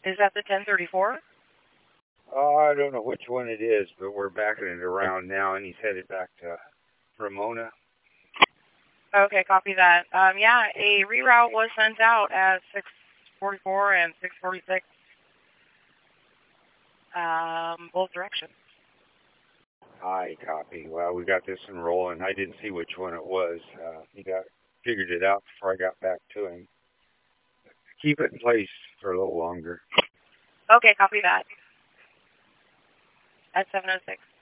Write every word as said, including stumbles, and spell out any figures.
Is that the ten thirty-four? Oh, I don't know which one it is, but we're backing it around now, and he's headed back to Ramona. Okay, copy that. Um, yeah, a reroute was sent out at six forty-four and six forty-six, um, both directions. Hi, copy. Well, we got this one rolling. I didn't see which one it was. Uh, he got figured it out before I got back to him. Keep it in place for a little longer. Okay, copy that. At seven oh six.